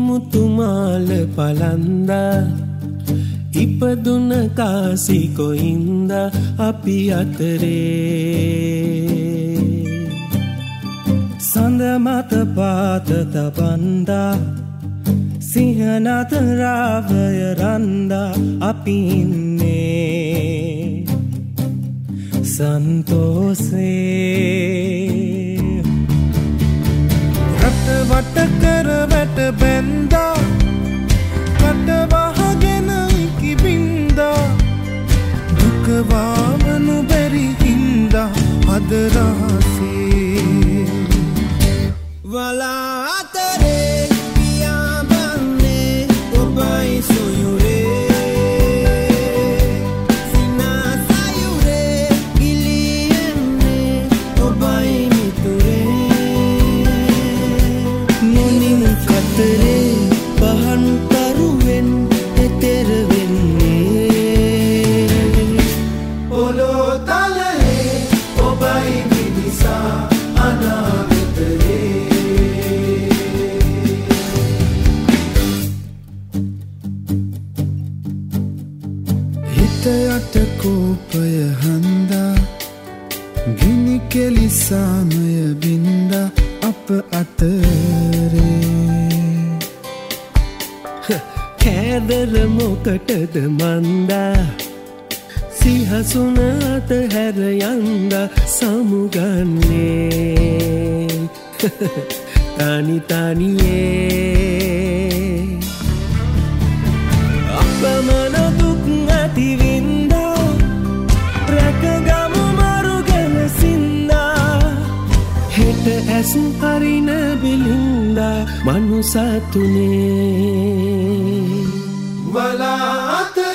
මුතුමාල පලන්දා ඉපදුන කාසි කොයින්ද අපි අතරේ සඳ මත පාත තබන්දා සිංහනත රාවය රන්දා අපි ඉන්නේ සන්තෝසේ රට වට කර වැට බැන්දා කට වහගෙන කිබින්දා දුකවාමනු බැරි හින්දා අද රහසේ වලා අතරේ පියාඹන්නේ ඔබයි සොයුරේ සිනාසයුරේ ගිලියන්නේ ඔබයි මිතුරේ නොනින් කතරේ පහන් තරුවෙන් එතෙර වෙන්නේ පොළොව තලයේ ඔබයි මිනිසා අනාගතයේ හිත යට කෝපය හන්දා ගිනි කෙලි සාමය බින්දා අප අතරේ කෑදර මොකටද මන්දා සිහසුන අතහැර යන්දා සමුගන්නේ තනි තනියේ අපමණ දුක් ඇතිවින්දා රැකගමු මරුගෙන සින්දා හෙට ඇසු හරින බිලින්දා මනුසතුනේ වලා අත